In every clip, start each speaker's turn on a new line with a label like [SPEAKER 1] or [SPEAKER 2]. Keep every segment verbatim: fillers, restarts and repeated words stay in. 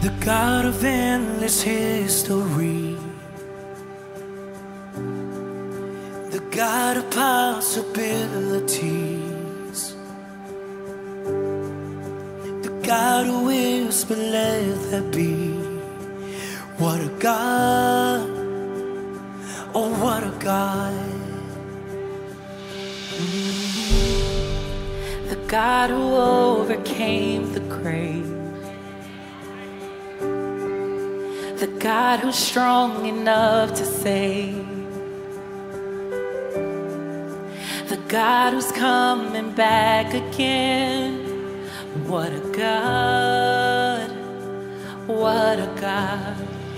[SPEAKER 1] The God of endless history, the God of possibilities, the God who whispered, let there be. What a God, oh what a God.
[SPEAKER 2] Mm-hmm. The God who overcame the grave, the God who's strong enough to save, the God who's coming back again. What a God, what a God.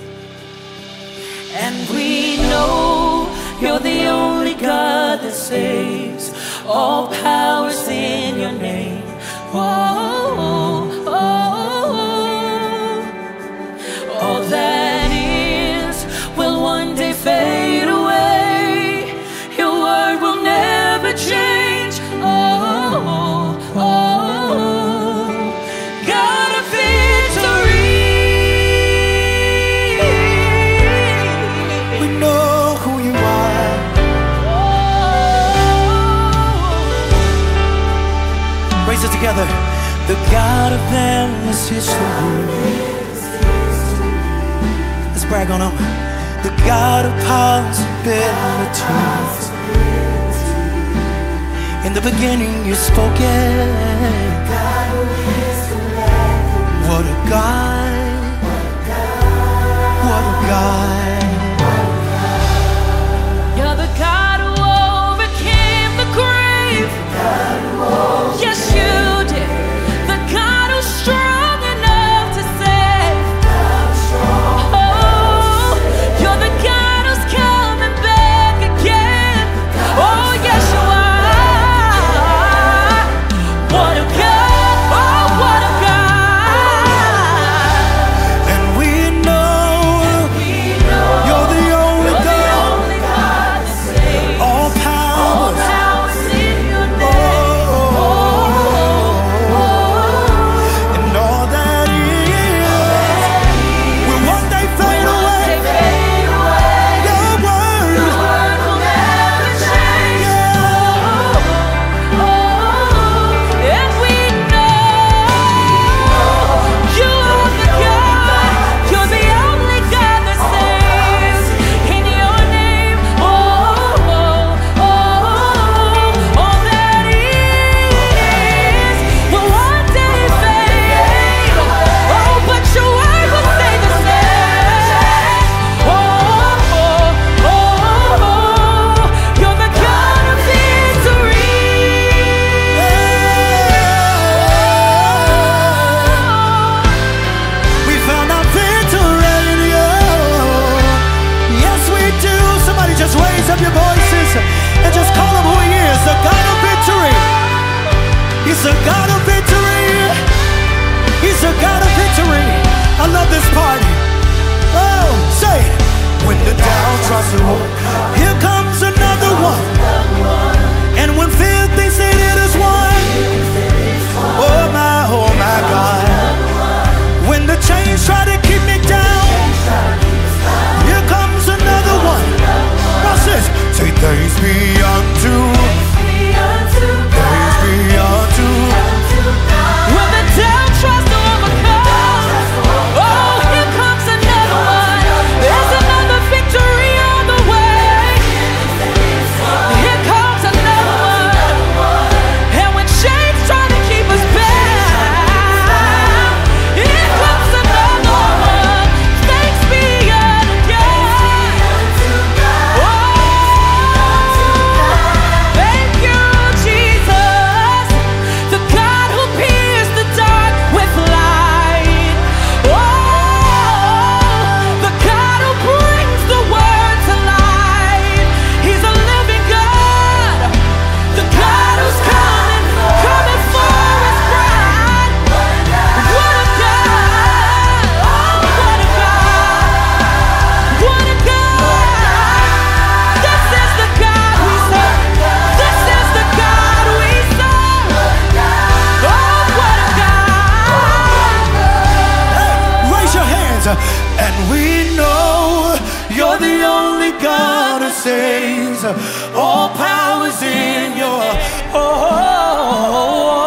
[SPEAKER 2] And we know you're the only God that saves. All power's in your name. Oh, oh, oh. All that is will one day fade away. Your word will never change. Oh, oh, oh. God of victory.
[SPEAKER 1] We know who you are. Oh. Raise it together. The God of endless history. Let's brag on him. The God of possibilities. In the beginning you spoke it. What a God. What a God.
[SPEAKER 2] You're the God who overcame the grave. Yes, you did. The God who's strong enough to save. Oh, you're the God who's coming back again. Oh, yes, you are. What a God. Oh, what a God.
[SPEAKER 1] And we know,
[SPEAKER 2] We know
[SPEAKER 1] you're the only
[SPEAKER 2] you're the
[SPEAKER 1] God.
[SPEAKER 2] only God that saves.
[SPEAKER 1] All
[SPEAKER 2] All
[SPEAKER 1] power.
[SPEAKER 2] power's in your name.
[SPEAKER 1] Oh, and all that is will one day fade away. Your word, yeah.
[SPEAKER 2] And we know you are the God. You're the only God that saves. In your name, oh, oh, oh, all that is will one day fade. Oh, but your word will stay the same. Oh, oh, oh, you're the God of victory.
[SPEAKER 1] We found our victory in you. Yes, we do. Somebody just raise up your voices and just call him who he is. The God of victory. He's the God of victory. He's the God of victory. I love this party. Oh, say it. When the down tries to roll, here comes another one. And when fear thinks that it is won, oh my, oh my God. When the chains try to keep me down, here comes another one. Watch this. Say thanks be unto, thanks be unto and we know you're the only God who saves. All power's in your oh.